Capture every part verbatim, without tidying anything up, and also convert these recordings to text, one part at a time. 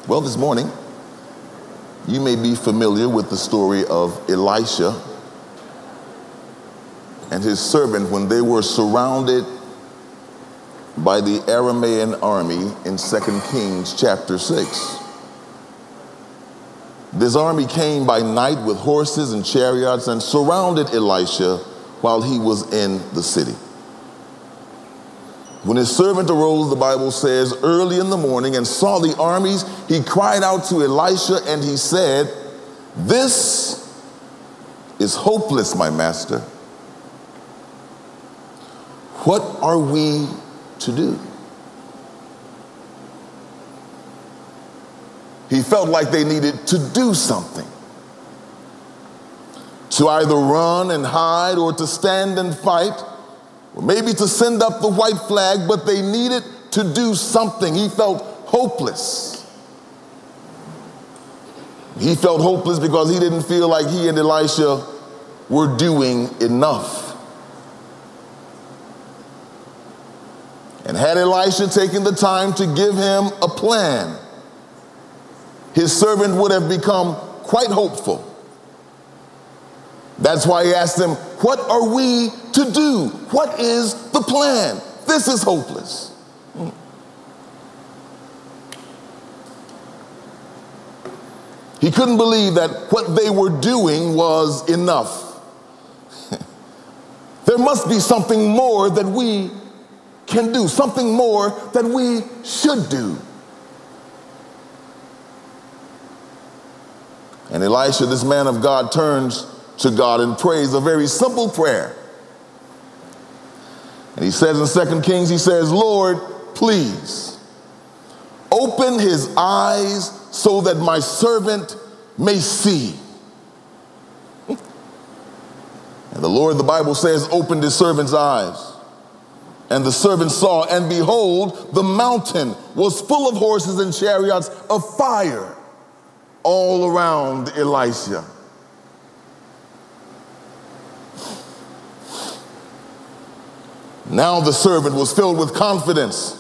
Well, this morning, you may be familiar with the story of Elisha and his servant when they were surrounded by the Aramean army in Second Kings chapter six. This army came by night with horses and chariots and surrounded Elisha while he was in the city. When his servant arose, the Bible says, early in the morning and saw the armies, he cried out to Elisha and he said, "This is hopeless, my master. What are we to do?" He felt like they needed to do something, to either run and hide or to stand and fight, or maybe to send up the white flag, but they needed to do something. He felt hopeless. He felt hopeless because he didn't feel like he and Elisha were doing enough. And had Elisha taken the time to give him a plan, his servant would have become quite hopeful. That's why he asked him, "What are we to do? What is the plan? This is hopeless." He couldn't believe that what they were doing was enough. There must be something more that we can do, something more that we should do. And Elisha, this man of God, turns to God and prays a very simple prayer. And he says in Second Kings, he says, "Lord, please open his eyes so that my servant may see." And the Lord, the Bible says, opened his servant's eyes. And the servant saw, and behold, the mountain was full of horses and chariots of fire all around Elisha. Now the servant was filled with confidence.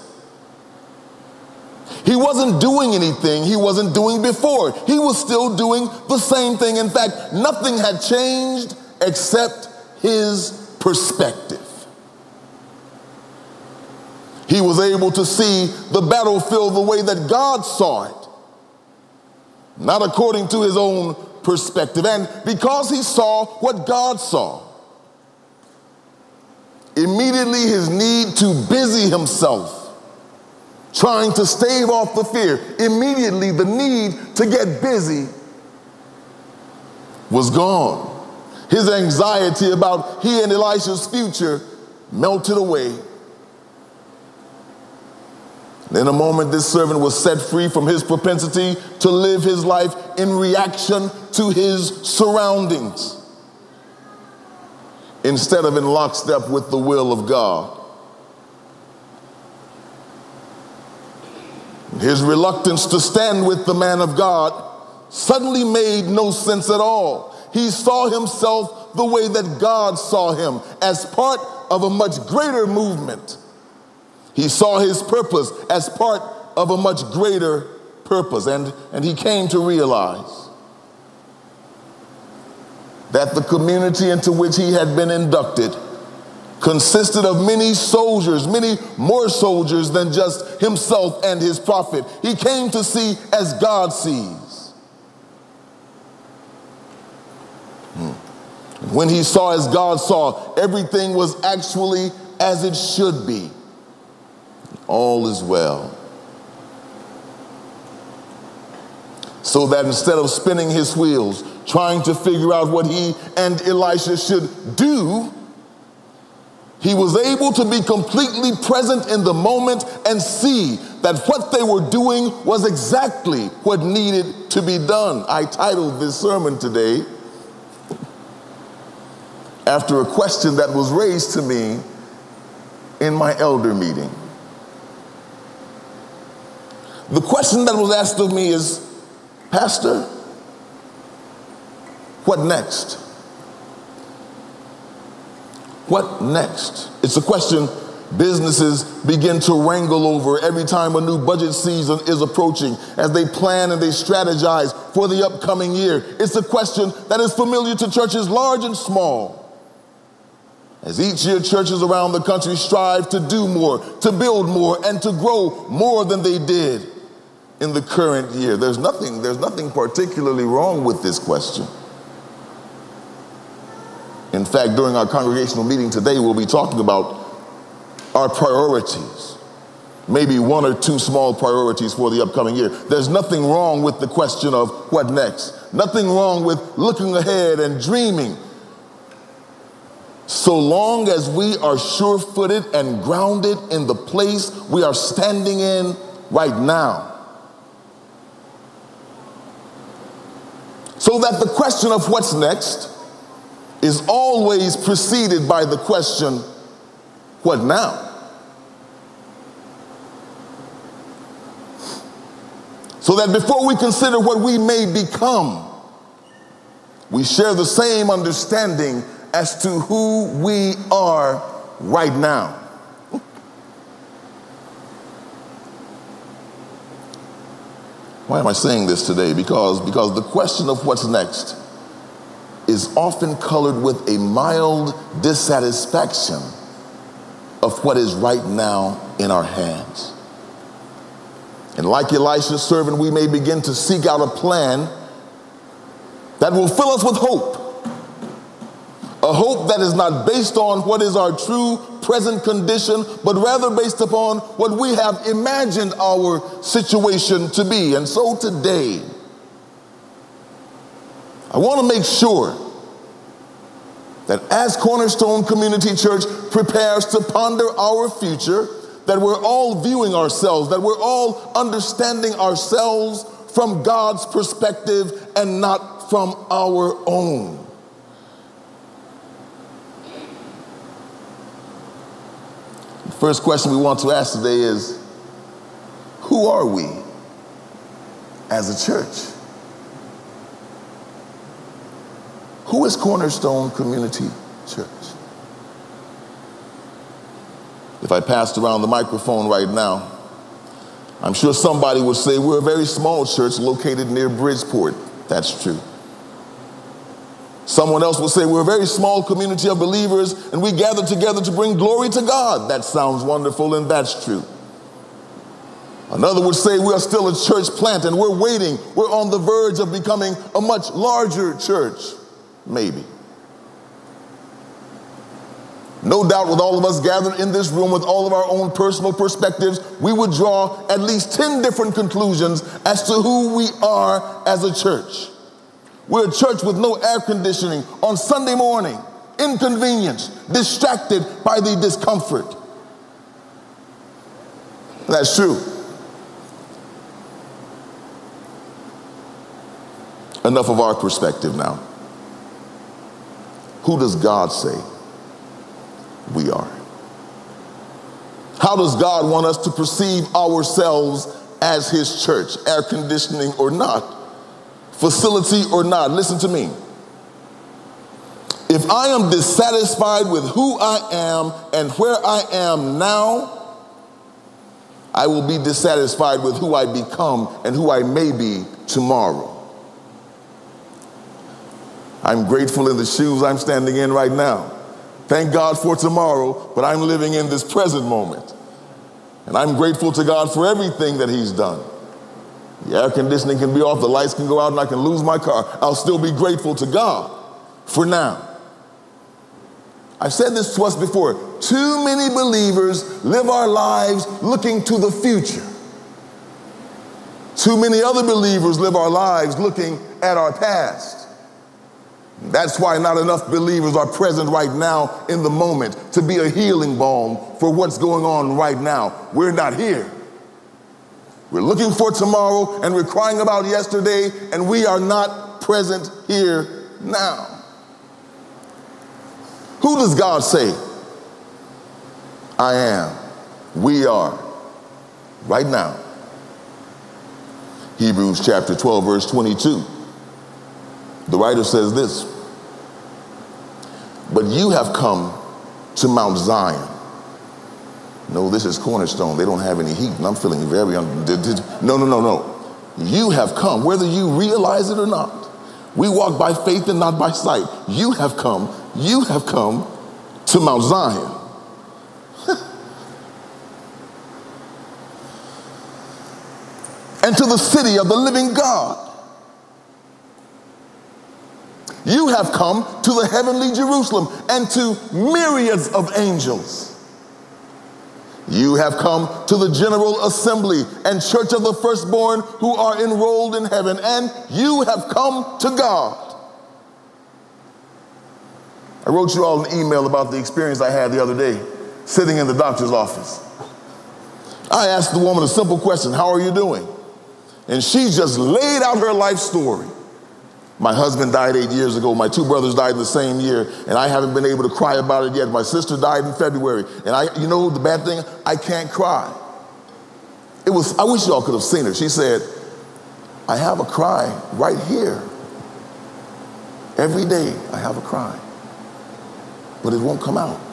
He wasn't doing anything he wasn't doing before. He was still doing the same thing. In fact, nothing had changed except his perspective. He was able to see the battlefield the way that God saw it, not according to his own perspective. And because he saw what God saw, immediately his need to busy himself, trying to stave off the fear, immediately the need to get busy was gone. His anxiety about he and Elisha's future melted away. In a moment, this servant was set free from his propensity to live his life in reaction to his surroundings, instead of in lockstep with the will of God. His reluctance to stand with the man of God suddenly made no sense at all. He saw himself the way that God saw him, as part of a much greater movement. He saw his purpose as part of a much greater purpose, and, and he came to realize that the community into which he had been inducted consisted of many soldiers, many more soldiers than just himself and his prophet. He came to see as God sees. Hmm. When he saw as God saw, everything was actually as it should be. All is well. So that instead of spinning his wheels, trying to figure out what he and Elisha should do, he was able to be completely present in the moment and see that what they were doing was exactly what needed to be done. I titled this sermon today after a question that was raised to me in my elder meeting. The question that was asked of me is, "Pastor, what next? What next?" It's a question Businesses begin to wrangle over every time a new budget season is approaching as they plan and they strategize for the upcoming year. It's a question that is familiar to churches large and small. As each year, churches around the country strive to do more, to build more, and to grow more than they did in the current year. There's nothing, there's nothing particularly wrong with this question. In fact, during our congregational meeting today, we'll be talking about our priorities, maybe one or two small priorities for the upcoming year. There's nothing wrong with the question of what next. Nothing wrong with looking ahead and dreaming, so long as we are sure-footed and grounded in the place we are standing in right now. So that the question of what's next is always preceded by the question, what now? So that before we consider what we may become, we share the same understanding as to who we are right now. Why am I saying this today? Because, because the question of what's next is often colored with a mild dissatisfaction of what is right now in our hands. And like Elisha's servant, we may begin to seek out a plan that will fill us with hope. A hope that is not based on what is our true present condition, but rather based upon what we have imagined our situation to be. And so today, I want to make sure that as Cornerstone Community Church prepares to ponder our future, that we're all viewing ourselves, that we're all understanding ourselves from God's perspective and not from our own. The first question we want to ask today is, who are we as a church? Who is Cornerstone Community Church? If I passed around the microphone right now, I'm sure somebody would say we're a very small church located near Bridgeport. That's true. Someone else will say we're a very small community of believers and we gather together to bring glory to God. That sounds wonderful, and that's true. Another would say we are still a church plant and we're waiting. We're on the verge of becoming a much larger church, maybe. No doubt with all of us gathered in this room with all of our own personal perspectives, we would draw at least ten different conclusions as to who we are as a church. We're a church with no air conditioning on Sunday morning, inconvenienced, distracted by the discomfort. That's true. Enough of our perspective now. Who does God say we are? How does God want us to perceive ourselves as his church, air conditioning or not, facility or not? Listen to me. If I am dissatisfied with who I am and where I am now, I will be dissatisfied with who I become and who I may be tomorrow. I'm grateful in the shoes I'm standing in right now. Thank God for tomorrow, but I'm living in this present moment. And I'm grateful to God for everything that he's done. The air conditioning can be off, the lights can go out, and I can lose my car. I'll still be grateful to God for now. I've said this to us before. Too many believers live our lives looking to the future. Too many other believers live our lives looking at our past. That's why not enough believers are present right now in the moment to be a healing balm for what's going on right now. We're not here. We're looking for tomorrow and we're crying about yesterday, and we are not present here now. Who does God say I am? We are right now. Hebrews chapter twelve, verse twenty-two. The writer says this: but you have come to Mount Zion No, this is Cornerstone. They don't have any heat, and I'm feeling very un- no, no, no, no. You have come, whether you realize it or not. We walk by faith and not by sight. You have come, you have come to Mount Zion. And to the city of the living God. You have come to the heavenly Jerusalem and to myriads of angels. You have come to the general assembly and church of the firstborn who are enrolled in heaven, and you have come to God. I wrote you all an email about the experience I had the other day, sitting in the doctor's office. I asked the woman a simple question, how are you doing? And she just laid out her life story. My husband died eight years ago. My two brothers died in the same year, and I haven't been able to cry about it yet. My sister died in February, and I, you know the bad thing? I can't cry. It was, I wish y'all could have seen her. She said, I have a cry right here. Every day I have a cry, but it won't come out.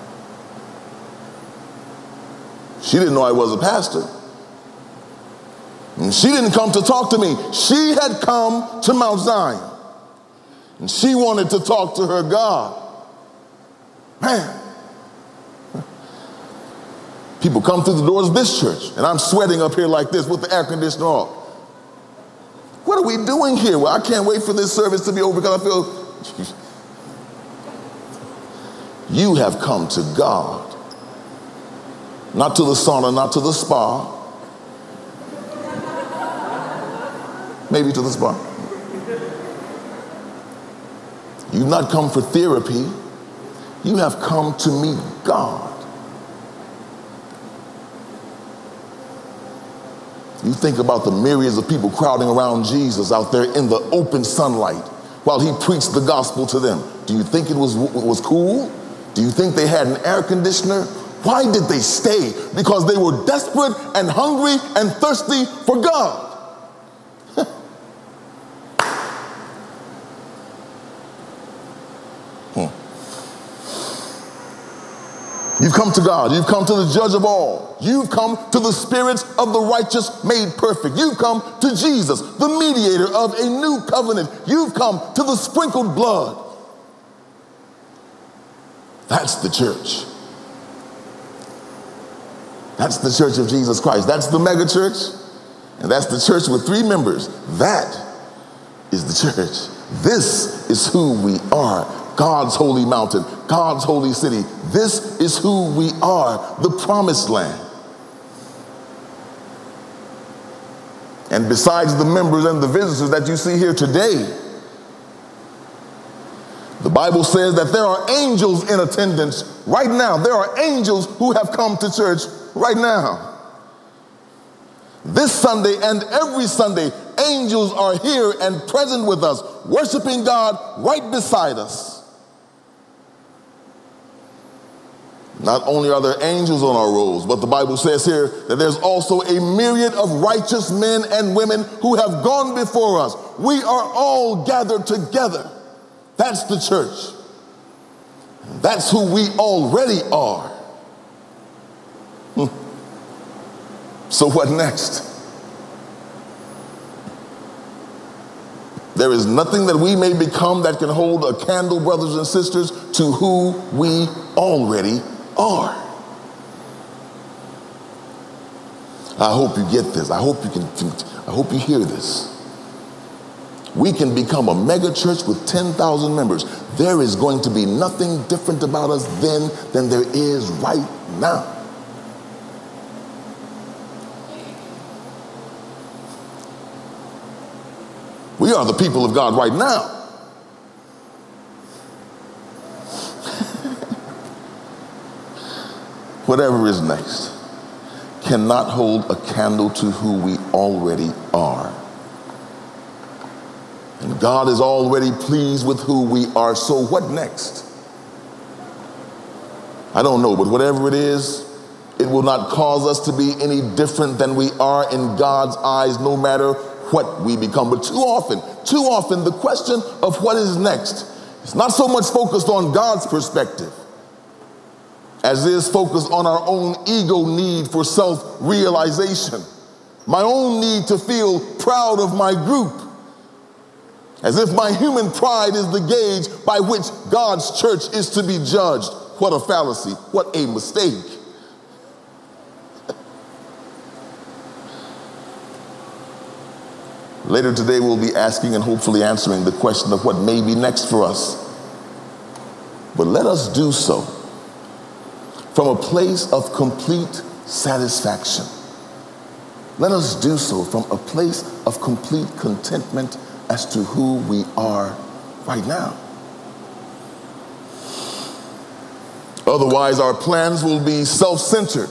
She didn't know I was a pastor. And she didn't come to talk to me. She had come to Mount Zion. And she wanted to talk to her God. Man. People come through the doors of this church, and I'm sweating up here like this with the air conditioner off. What are we doing here? Well, I can't wait for this service to be over because I feel... You have come to God. Not to the sauna, not to the spa. Maybe to the spa. You've not come for therapy. You have come to meet God. You think about the myriads of people crowding around Jesus out there in the open sunlight while he preached the gospel to them. Do you think it was, was cool? Do you think they had an air conditioner? Why did they stay? Because they were desperate and hungry and thirsty for God. You've come to God. You've come to the judge of all. You've come to the spirits of the righteous made perfect. You've come to Jesus, the mediator of a new covenant. You've come to the sprinkled blood. That's the church. That's the church of Jesus Christ. That's the mega church. And that's the church with three members. That is the church. This is who we are. God's holy mountain, God's holy city. This is who we are, the promised land. And besides the members and the visitors that you see here today, the Bible says that there are angels in attendance right now. There are angels who have come to church right now. This Sunday and every Sunday, angels are here and present with us, worshiping God right beside us. Not only are there angels on our rolls, but the Bible says here that there's also a myriad of righteous men and women who have gone before us. We are all gathered together. That's the church. That's who we already are. Hmm. So what next? There is nothing that we may become that can hold a candle, brothers and sisters, to who we already are. I hope you get this. I hope you can, I hope you hear this. We can become a mega church with ten thousand members. There is going to be nothing different about us then than there is right now. We are the people of God right now. Whatever is next cannot hold a candle to who we already are. And God is already pleased with who we are, so what next? I don't know, but whatever it is, it will not cause us to be any different than we are in God's eyes, no matter what we become. But too often, too often, the question of what is next is not so much focused on God's perspective. as is focused on our own ego need for self-realization, my own need to feel proud of my group, as if my human pride is the gauge by which God's church is to be judged. What a fallacy, what a mistake. Later today, we'll be asking and hopefully answering the question of what may be next for us. But let us do so from a place of complete satisfaction. Let us do so from a place of complete contentment as to who we are right now. Otherwise, our plans will be self-centered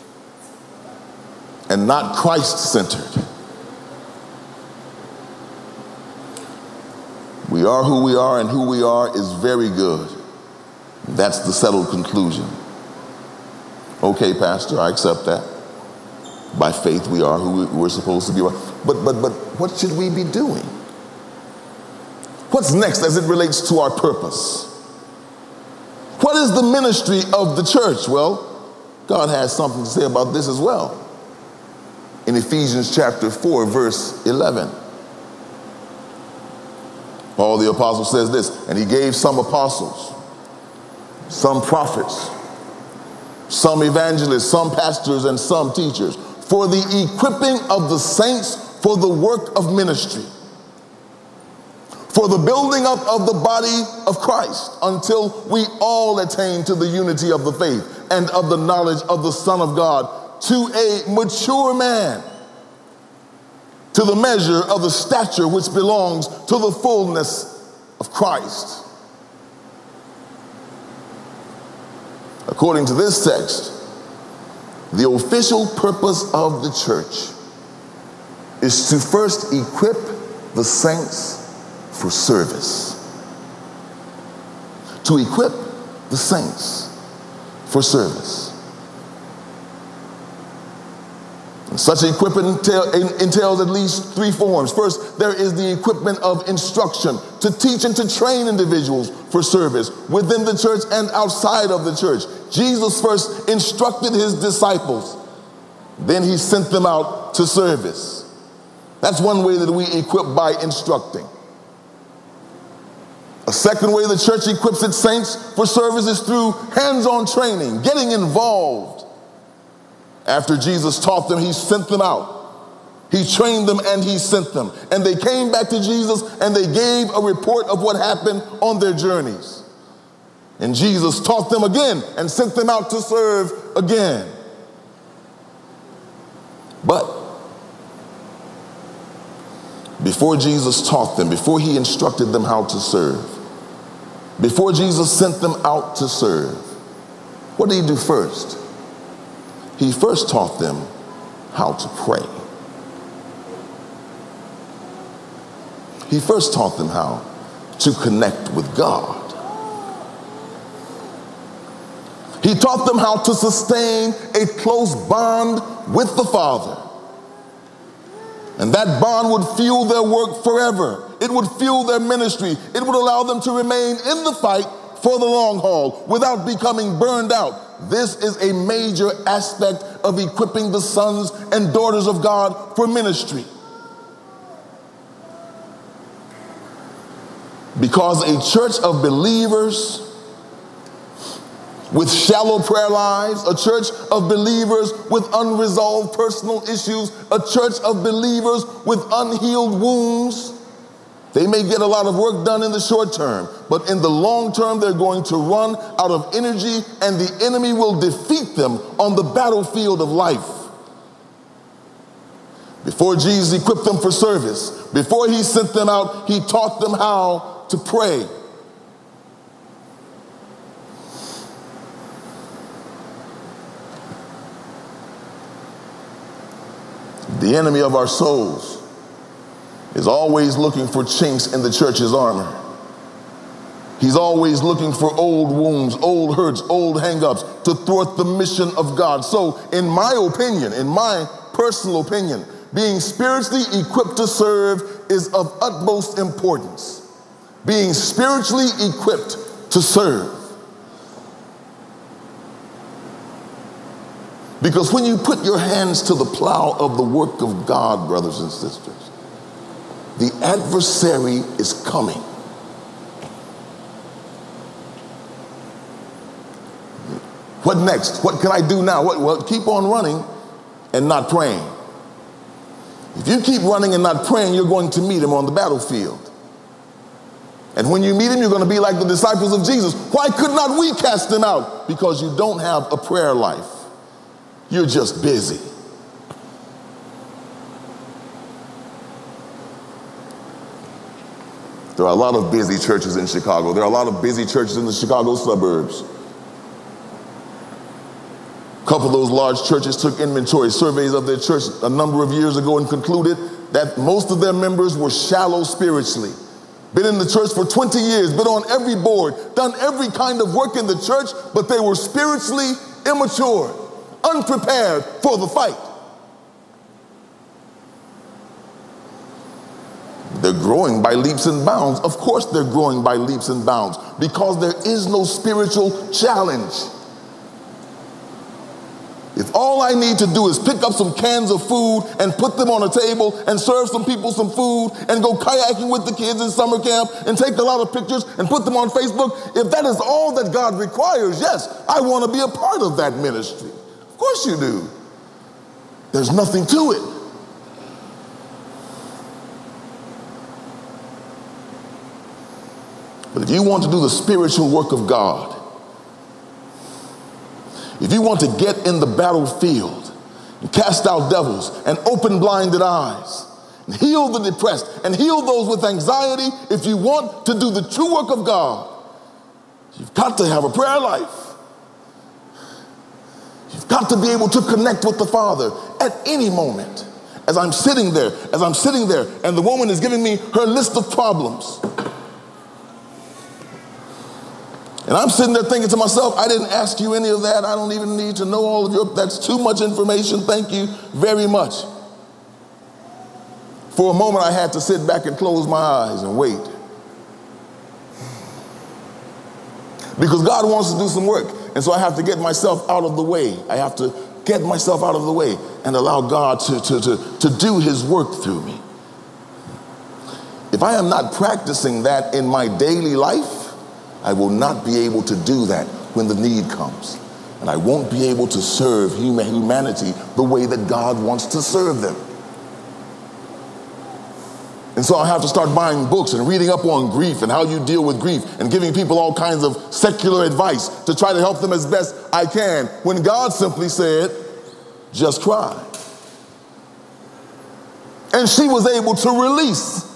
and not Christ-centered. We are who we are, and who we are is very good. That's the settled conclusion. Okay, Pastor, I accept that. By faith, we are who we're supposed to be. But, but, but what should we be doing? What's next as it relates to our purpose? What is the ministry of the church? Well, God has something to say about this as well. In Ephesians chapter four, verse eleven. Paul the apostle says this, and he gave some apostles, some prophets, some evangelists, some pastors, and some teachers for the equipping of the saints for the work of ministry, for the building up of the body of Christ, until we all attain to the unity of the faith and of the knowledge of the Son of God, to a mature man, to the measure of the stature which belongs to the fullness of Christ. According to this text, the official purpose of the church is to first equip the saints for service. To equip the saints for service. Such equipment entails at least three forms. First, there is the equipment of instruction to teach and to train individuals for service within the church and outside of the church. Jesus first instructed his disciples, then he sent them out to service. That's one way that we equip, by instructing. A second way the church equips its saints for service is through hands-on training, getting involved. After Jesus taught them, he sent them out. He trained them and he sent them. And they came back to Jesus and they gave a report of what happened on their journeys. And Jesus taught them again and sent them out to serve again. But before Jesus taught them, before he instructed them how to serve, before Jesus sent them out to serve, what did he do first? He first taught them how to pray. He first taught them how to connect with God. He taught them how to sustain a close bond with the Father. And that bond would fuel their work forever. It would fuel their ministry. It would allow them to remain in the fight for the long haul without becoming burned out. This is a major aspect of equipping the sons and daughters of God for ministry. Because a church of believers with shallow prayer lives, a church of believers with unresolved personal issues, a church of believers with unhealed wounds, they may get a lot of work done in the short term, but in the long term, they're going to run out of energy and the enemy will defeat them on the battlefield of life. Before Jesus equipped them for service, before he sent them out, he taught them how to pray. The enemy of our souls is always looking for chinks in the church's armor. He's always looking for old wounds, old hurts, old hang-ups to thwart the mission of God. So in my opinion, in my personal opinion, being spiritually equipped to serve is of utmost importance. Being spiritually equipped to serve. Because when you put your hands to the plow of the work of God, brothers and sisters, the adversary is coming. What next? What can I do now? What, well, keep on running and not praying. If you keep running and not praying, you're going to meet him on the battlefield. And when you meet him, you're going to be like the disciples of Jesus. Why could not we cast him out? Because you don't have a prayer life. You're just busy. There are a lot of busy churches in Chicago. There are a lot of busy churches in the Chicago suburbs. A couple of those large churches took inventory surveys of their church a number of years ago and concluded that most of their members were shallow spiritually. Been in the church for twenty years, been on every board, done every kind of work in the church, but they were spiritually immature, unprepared for the fight. They're growing by leaps and bounds. Of course they're growing by leaps and bounds because there is no spiritual challenge. If all I need to do is pick up some cans of food and put them on a table and serve some people some food and go kayaking with the kids in summer camp and take a lot of pictures and put them on Facebook, if that is all that God requires, yes, I want to be a part of that ministry. Of course you do. There's nothing to it. But if you want to do the spiritual work of God, if you want to get in the battlefield and cast out devils and open blinded eyes and heal the depressed and heal those with anxiety, if you want to do the true work of God, you've got to have a prayer life. You've got to be able to connect with the Father at any moment. As I'm sitting there, as I'm sitting there, and the woman is giving me her list of problems. And I'm sitting there thinking to myself, I didn't ask you any of that. I don't even need to know all of your, that's too much information. Thank you very much. For a moment, I had to sit back and close my eyes and wait. Because God wants to do some work. And so I have to get myself out of the way. I have to get myself out of the way and allow God to, to, to, to do his work through me. If I am not practicing that in my daily life, I will not be able to do that when the need comes. And I won't be able to serve humanity the way that God wants to serve them. And so I have to start buying books and reading up on grief and how you deal with grief and giving people all kinds of secular advice to try to help them as best I can, when God simply said, just cry. And she was able to release.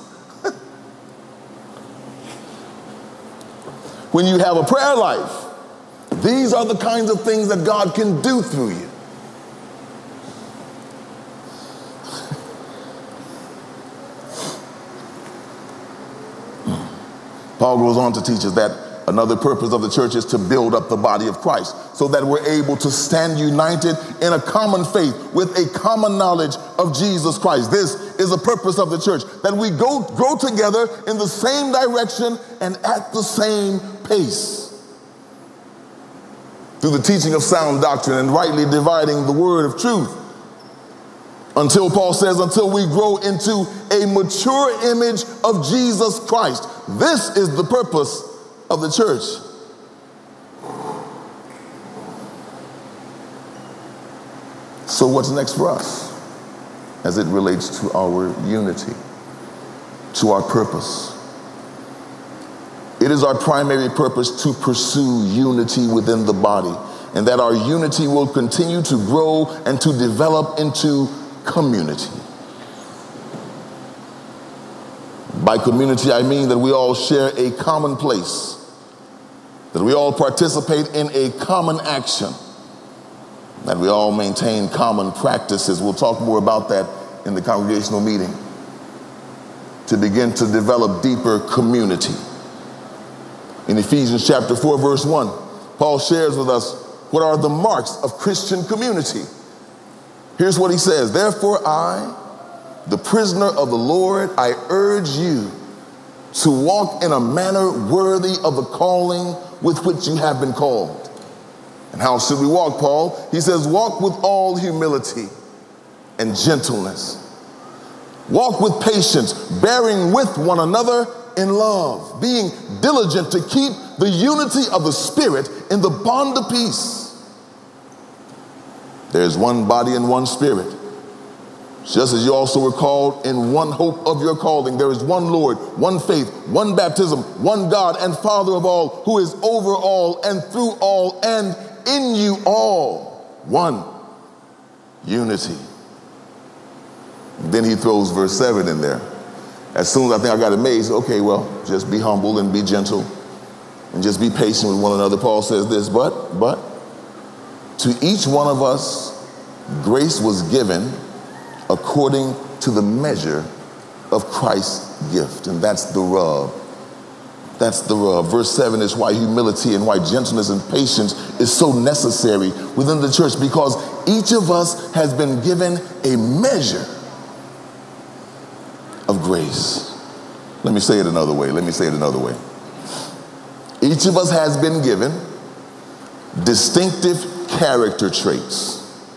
When you have a prayer life, these are the kinds of things that God can do through you. Paul goes on to teach us that another purpose of the church is to build up the body of Christ so that we're able to stand united in a common faith with a common knowledge of Jesus Christ. This is the purpose of the church, that we go grow together in the same direction and at the same pace. Through the teaching of sound doctrine and rightly dividing the word of truth. Until, Paul says, until we grow into a mature image of Jesus Christ. This is the purpose of the church. So what's next for us as it relates to our unity, to our purpose? It is our primary purpose to pursue unity within the body, and that our unity will continue to grow and to develop into community. By community, I mean that we all share a common place, that we all participate in a common action, that we all maintain common practices. We'll talk more about that in the congregational meeting, to begin to develop deeper community. In Ephesians chapter four, verse one, Paul shares with us what are the marks of Christian community. Here's what he says: therefore I, the prisoner of the Lord, I urge you to walk in a manner worthy of the calling with which you have been called. And how should we walk, Paul? He says, walk with all humility and gentleness. Walk with patience, bearing with one another in love, being diligent to keep the unity of the Spirit in the bond of peace. There's one body and one Spirit, just as you also were called in one hope of your calling. There is one Lord, one faith, one baptism, one God and Father of all, who is over all and through all and in you all. One unity. Then he throws verse seven in there. As soon as I think I got it made, he said, okay, well, just be humble and be gentle and just be patient with one another. Paul says this, but, but, to each one of us, grace was given according to the measure of Christ's gift. And that's the rub. That's the rub. Verse seven is why humility and why gentleness and patience is so necessary within the church, because each of us has been given a measure of grace. Let me say it another way. Let me say it another way. Each of us has been given distinctive character traits.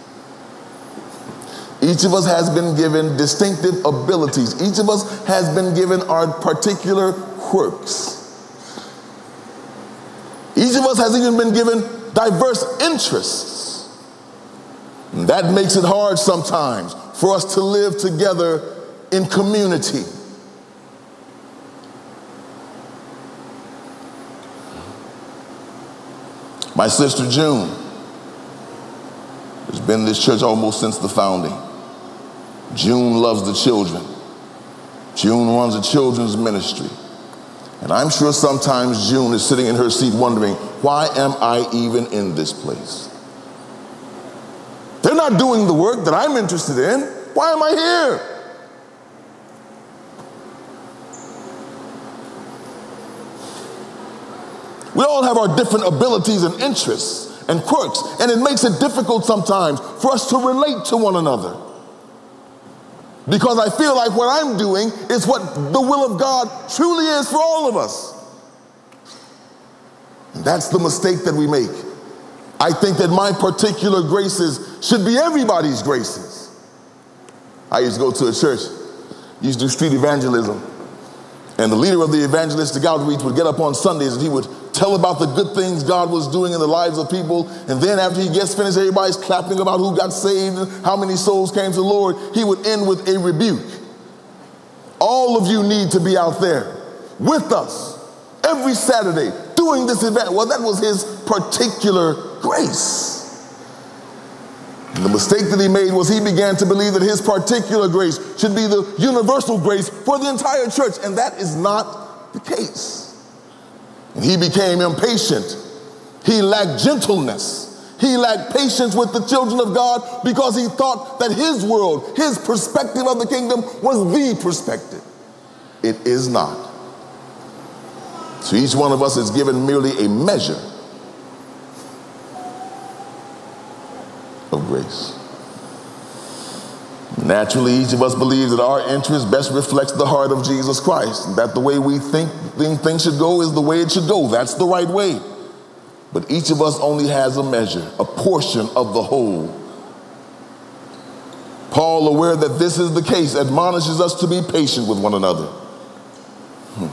Each of us has been given distinctive abilities. Each of us has been given our particular quirks. Each of us has even been given diverse interests. And that makes it hard sometimes for us to live together in community. My sister June has been in this church almost since the founding. June loves the children. June runs a children's ministry. And I'm sure sometimes June is sitting in her seat wondering, why am I even in this place? They're not doing the work that I'm interested in. Why am I here? We all have our different abilities and interests and quirks, and it makes it difficult sometimes for us to relate to one another. Because I feel like what I'm doing is what the will of God truly is for all of us. And that's the mistake that we make. I think that my particular graces should be everybody's graces. I used to go to a church, used to do street evangelism, and the leader of the evangelistic outreach would get up on Sundays and he would tell about the good things God was doing in the lives of people. And then after he gets finished, everybody's clapping about who got saved and how many souls came to the Lord. He would end with a rebuke. All of you need to be out there with us every Saturday doing this event. Well, that was his particular grace. And the mistake that he made was he began to believe that his particular grace should be the universal grace for the entire church. And that is not the case. And he became impatient. He lacked gentleness. He lacked patience with the children of God because he thought that his world, his perspective of the kingdom was the perspective. It is not. So each one of us is given merely a measure of grace. Naturally, each of us believes that our interest best reflects the heart of Jesus Christ, that the way we think things should go is the way it should go. That's the right way. But each of us only has a measure, a portion of the whole. Paul, aware that this is the case, admonishes us to be patient with one another. Hmm.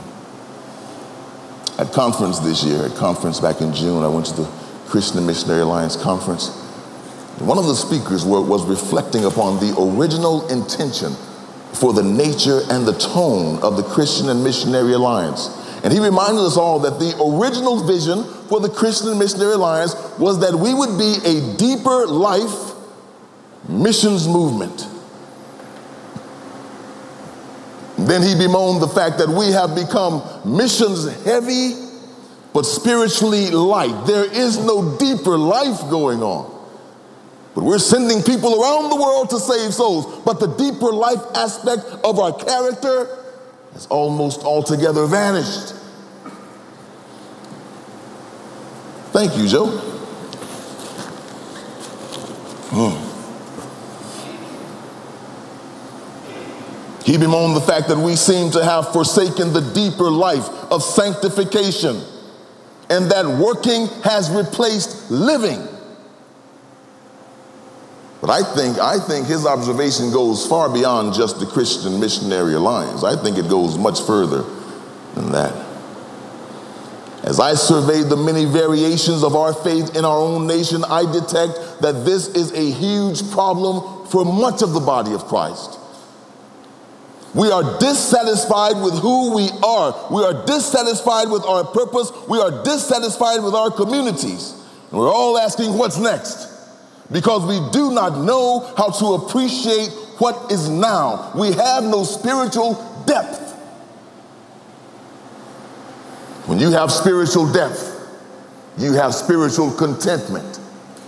At conference this year, at conference back in June, I went to the Christian Missionary Alliance conference. One of the speakers was reflecting upon the original intention for the nature and the tone of the Christian and Missionary Alliance. And he reminded us all that the original vision for the Christian and Missionary Alliance was that we would be a deeper life missions movement. Then he bemoaned the fact that we have become missions heavy, but spiritually light. There is no deeper life going on. But we're sending people around the world to save souls. But the deeper life aspect of our character has almost altogether vanished. Thank you, Joe. Hmm. He bemoaned the fact that we seem to have forsaken the deeper life of sanctification, and that working has replaced living. But I think, I think his observation goes far beyond just the Christian Missionary Alliance. I think it goes much further than that. As I survey the many variations of our faith in our own nation, I detect that this is a huge problem for much of the body of Christ. We are dissatisfied with who we are. We are dissatisfied with our purpose. We are dissatisfied with our communities. And we're all asking, what's next? Because we do not know how to appreciate what is now. We have no spiritual depth. When you have spiritual depth, you have spiritual contentment.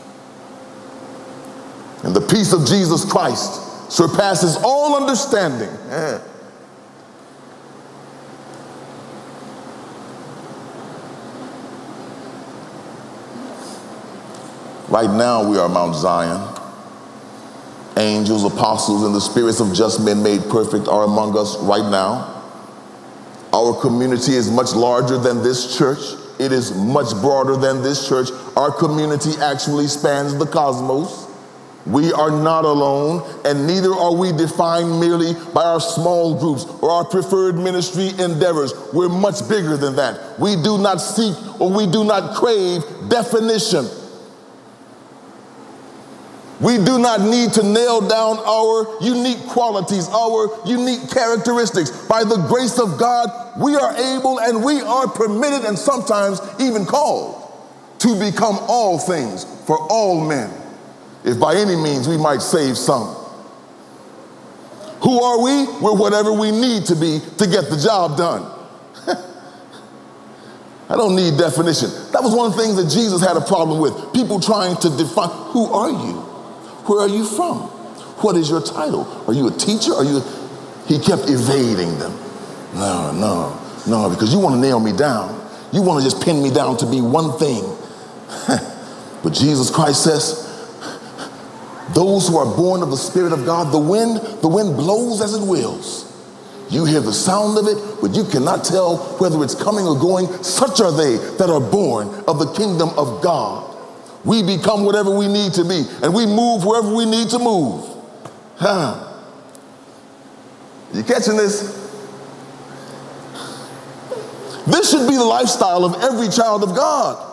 And the peace of Jesus Christ surpasses all understanding. Yeah. Right now we are Mount Zion. Angels, apostles, and the spirits of just men made perfect are among us right now. Our community is much larger than this church. It is much broader than this church. Our community actually spans the cosmos. We are not alone, and neither are we defined merely by our small groups or our preferred ministry endeavors. We're much bigger than that. We do not seek or we do not crave definition. We do not need to nail down our unique qualities, our unique characteristics. By the grace of God, we are able and we are permitted and sometimes even called to become all things for all men, if by any means we might save some. Who are we? We're whatever we need to be to get the job done. I don't need definition. That was one of the things that Jesus had a problem with. People trying to define, who are you? Where are you from? What is your title? Are you a teacher? Are you? A... He kept evading them. No, no, no, because you want to nail me down. You want to just pin me down to be one thing. But Jesus Christ says, those who are born of the Spirit of God, the wind, the wind blows as it wills. You hear the sound of it, but you cannot tell whether it's coming or going. Such are they that are born of the kingdom of God. We become whatever we need to be, and we move wherever we need to move. Huh. You catching this? This should be the lifestyle of every child of God.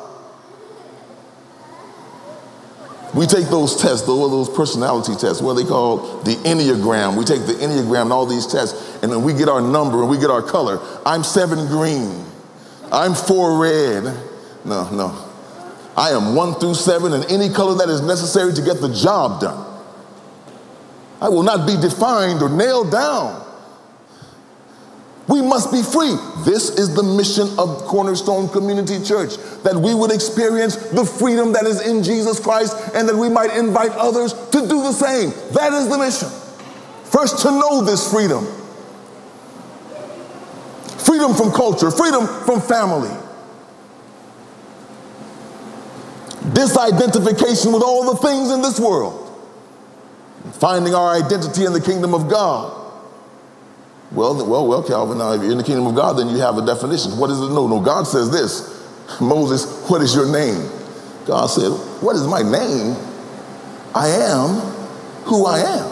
We take those tests, those, those personality tests, what are they called? The Enneagram. We take the Enneagram and all these tests, and then we get our number and we get our color. I'm seven green. I'm four red. No, no. I am one through seven, and any color that is necessary to get the job done. I will not be defined or nailed down. We must be free. This is the mission of Cornerstone Community Church, that we would experience the freedom that is in Jesus Christ and that we might invite others to do the same. That is the mission. First, to know this freedom. Freedom from culture, freedom from family. Disidentification with all the things in this world. Finding our identity in the kingdom of God. Well, well, well, Calvin, now if you're in the kingdom of God, then you have a definition. What is it? No, no, God says this. Moses, what is your name? God said, what is my name? I am who I am.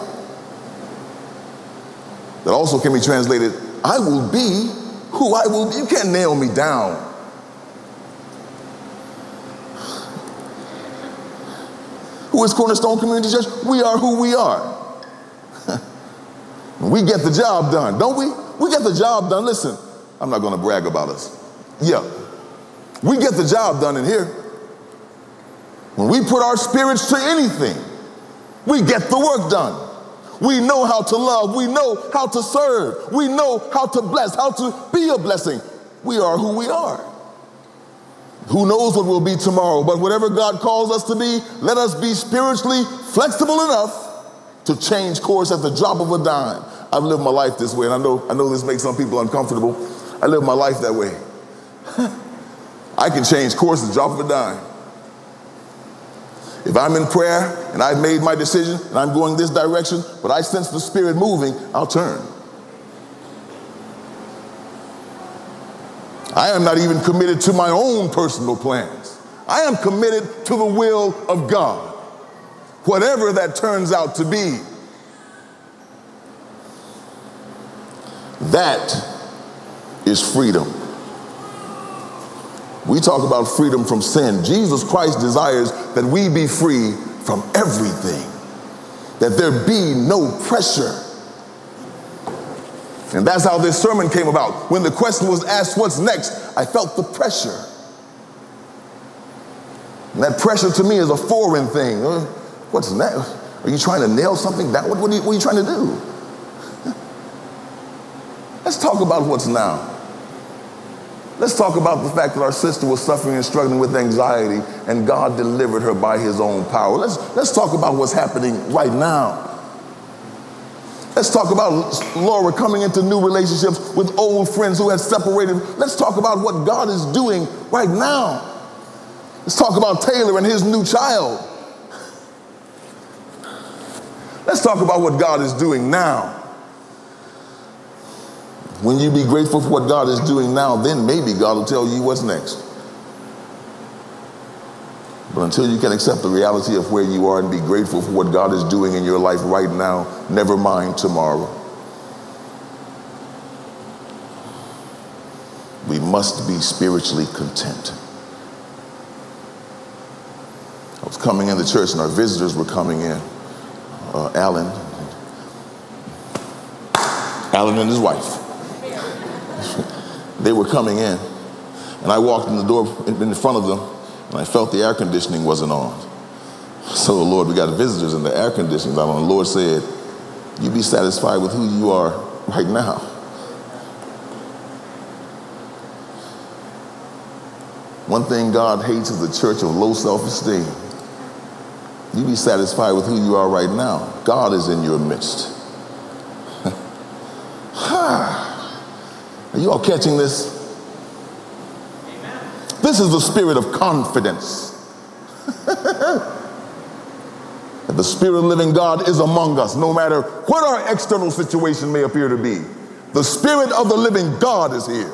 That also can be translated, I will be who I will be. You can't nail me down. Who is Cornerstone Community Church? We are who we are. We get the job done, don't we? We get the job done. Listen, I'm not going to brag about us. Yeah, we get the job done in here. When we put our spirits to anything, we get the work done. We know how to love. We know how to serve. We know how to bless, how to be a blessing. We are who we are. Who knows what we'll be tomorrow, but whatever God calls us to be, let us be spiritually flexible enough to change course at the drop of a dime. I've lived my life this way, and I know, I know this makes some people uncomfortable. I live my life that way. I can change course at the drop of a dime. If I'm in prayer and I've made my decision and I'm going this direction, but I sense the Spirit moving, I'll turn. I am not even committed to my own personal plans. I am committed to the will of God. whatever that turns out to be. That is freedom. We talk about freedom from sin. Jesus Christ desires that we be free from everything, that there be no pressure. And that's how this sermon came about. When the question was asked, what's next? I felt the pressure. And that pressure to me is a foreign thing. What's next? Are you trying to nail something down? What, what, are you, what are you trying to do? Let's talk about what's now. Let's talk about the fact that our sister was suffering and struggling with anxiety, and God delivered her by his own power. Let's, let's talk about what's happening right now. Let's talk about Laura coming into new relationships with old friends who had separated. Let's talk about what God is doing right now. Let's talk about Taylor and his new child. Let's talk about what God is doing now. When you be grateful for what God is doing now, then maybe God will tell you what's next. But until you can accept the reality of where you are and be grateful for what God is doing in your life right now, never mind tomorrow. We must be spiritually content. I was coming in the church and our visitors were coming in. Uh, Alan, Alan and his wife. They were coming in, and I walked in the door in front of them, and I felt the air conditioning wasn't on. So, Lord, we got visitors and the air conditioning's on. And the Lord said, you be satisfied with who you are right now. One thing God hates is the church of low self-esteem. You be satisfied with who you are right now. God is in your midst. Are you all catching this? Amen. This is the spirit of confidence. That the spirit of the living God is among us, no matter what our external situation may appear to be. The spirit of the living God is here.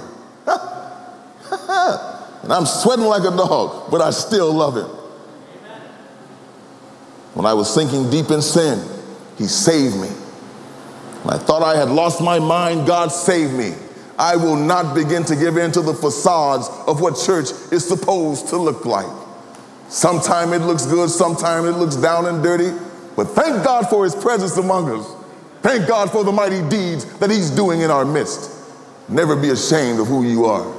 And I'm sweating like a dog, but I still love him. Amen. When I was sinking deep in sin, he saved me. When I thought I had lost my mind, God saved me. I will not begin to give in to the facades of what church is supposed to look like. Sometimes it looks good, sometimes it looks down and dirty, but thank God for his presence among us. Thank God for the mighty deeds that he's doing in our midst. Never be ashamed of who you are.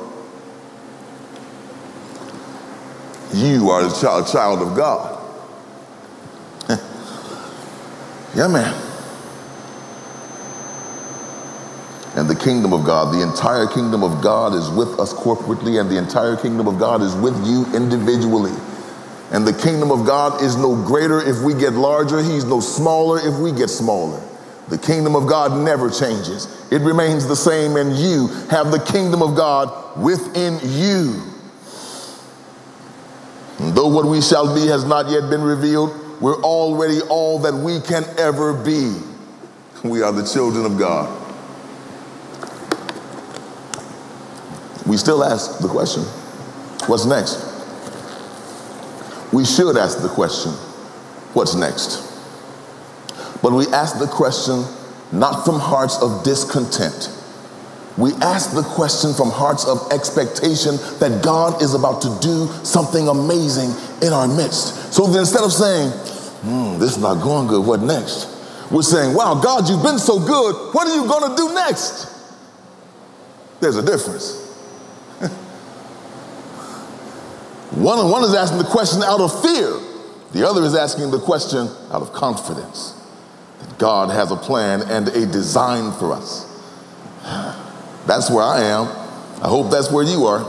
You are the child, child of God. Yeah, man. And the kingdom of God, the entire kingdom of God is with us corporately, and the entire kingdom of God is with you individually. And the kingdom of God is no greater if we get larger. He's no smaller if we get smaller. The kingdom of God never changes. It remains the same, and you have the kingdom of God within you. And though what we shall be has not yet been revealed, we're already all that we can ever be. We are the children of God. We still ask the question, what's next? We should ask the question, what's next? But we ask the question not from hearts of discontent. We ask the question from hearts of expectation that God is about to do something amazing in our midst. So that instead of saying, hmm, this is not going good, what next? We're saying, wow, God, you've been so good, what are you going to do next? There's a difference. One, one is asking the question out of fear. The other is asking the question out of confidence that God has a plan and a design for us. That's where I am. I hope that's where you are.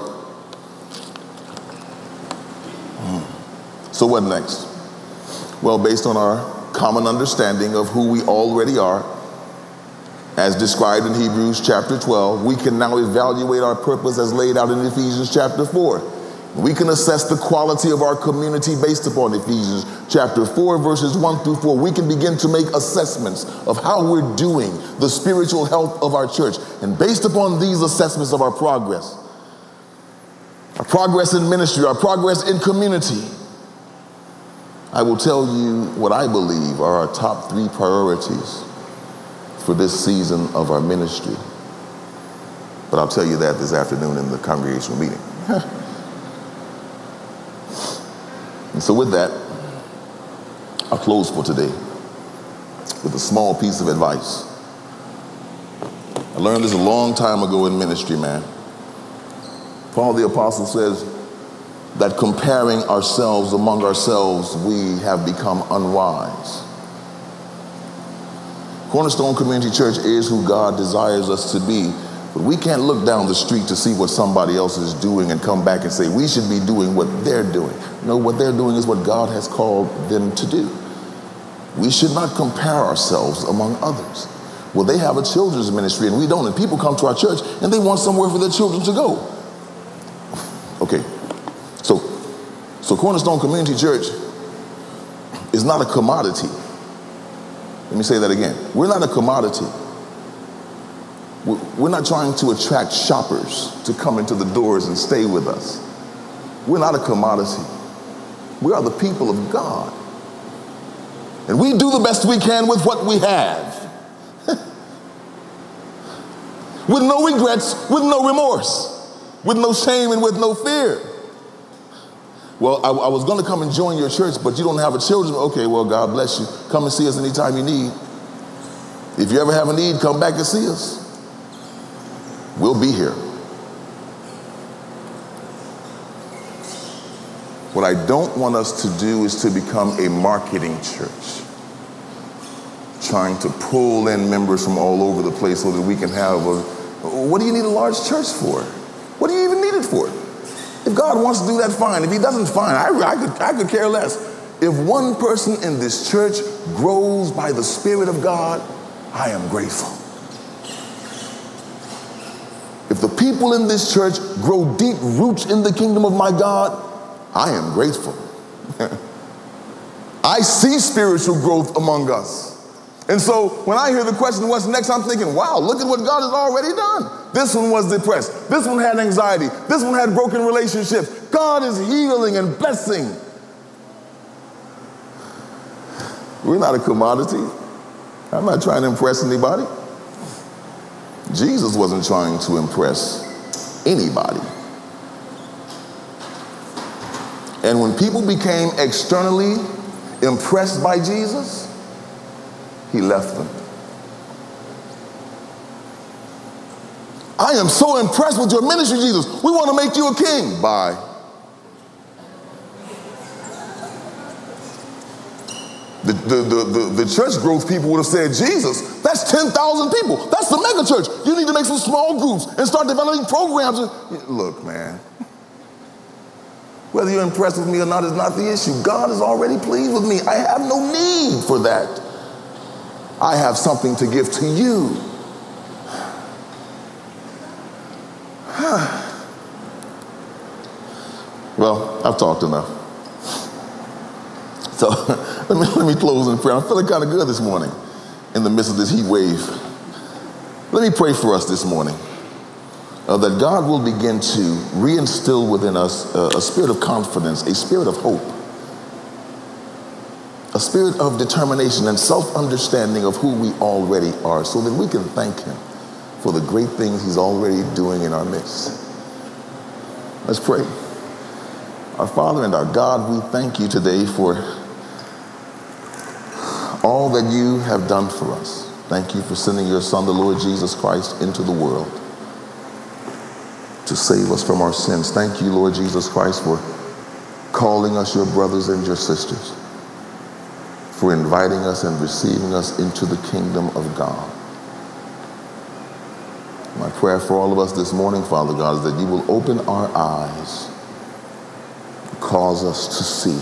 So what next? Well, based on our common understanding of who we already are, as described in Hebrews chapter twelve, we can now evaluate our purpose as laid out in Ephesians chapter four. We can assess the quality of our community based upon Ephesians chapter four, verses one through four. We can begin to make assessments of how we're doing, the spiritual health of our church. And based upon these assessments of our progress, our progress in ministry, our progress in community, I will tell you what I believe are our top three priorities for this season of our ministry. But I'll tell you that this afternoon in the congregational meeting. And so with that, I'll close for today with a small piece of advice. I learned this a long time ago in ministry, man. Paul the Apostle says that comparing ourselves among ourselves, we have become unwise. Cornerstone Community Church is who God desires us to be, but we can't look down the street to see what somebody else is doing and come back and say we should be doing what they're doing. No, what they're doing is what God has called them to do. We should not compare ourselves among others. Well, they have a children's ministry and we don't, and people come to our church and they want somewhere for their children to go. Okay, so, so Cornerstone Community Church is not a commodity. Let me say that again. We're not a commodity. We're not trying to attract shoppers to come into the doors and stay with us. We're not a commodity. We are the people of God. And we do the best we can with what we have. With no regrets, with no remorse, with no shame and with no fear. Well, I, I was going to come and join your church, but you don't have a children. Okay, well, God bless you. Come and see us anytime you need. If you ever have a need, come back and see us. We'll be here. What I don't want us to do is to become a marketing church, trying to pull in members from all over the place so that we can have a, what do you need a large church for? What do you even need it for? If God wants to do that, fine. If he doesn't, fine. I, I, could, I could care less. If one person in this church grows by the Spirit of God, I am grateful. If the people in this church grow deep roots in the kingdom of my God, I am grateful. I see spiritual growth among us. And so when I hear the question, what's next, I'm thinking, wow, look at what God has already done. This one was depressed. This one had anxiety. This one had broken relationships. God is healing and blessing. We're not a commodity. I'm not trying to impress anybody. Jesus wasn't trying to impress anybody. And when people became externally impressed by Jesus, he left them. I am so impressed with your ministry, Jesus. We want to make you a king. Bye. The, the, the, the, the church growth people would have said, Jesus, that's ten thousand people. That's the mega church. You need to make some small groups and start developing programs. Look, man, whether you're impressed with me or not is not the issue. God is already pleased with me. I have no need for that. I have something to give to you. Well, I've talked enough. So let me, let me close in prayer. I'm feeling kind of good this morning in the midst of this heat wave. Let me pray for us this morning uh, that God will begin to reinstill within us uh, a spirit of confidence, a spirit of hope, a spirit of determination and self-understanding of who we already are so that we can thank him for the great things he's already doing in our midst. Let's pray. Our Father and our God, we thank you today for all that you have done for us. Thank you for sending your Son, the Lord Jesus Christ, into the world to save us from our sins. Thank you, Lord Jesus Christ, for calling us your brothers and your sisters, for inviting us and receiving us into the kingdom of God. My prayer for all of us this morning, Father God, is that you will open our eyes, cause us to see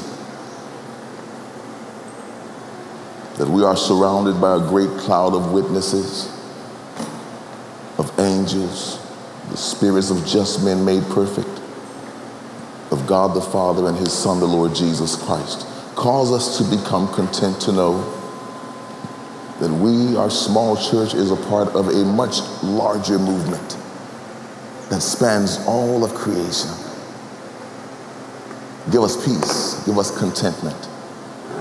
that we are surrounded by a great cloud of witnesses, of angels, the spirits of just men made perfect, of God the Father and his Son, the Lord Jesus Christ. Cause us to become content to know that we, our small church, is a part of a much larger movement that spans all of creation. Give us peace. Give us contentment.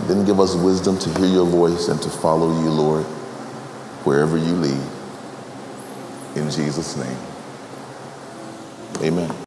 Then give us wisdom to hear your voice and to follow you, Lord, wherever you lead. In Jesus' name, amen.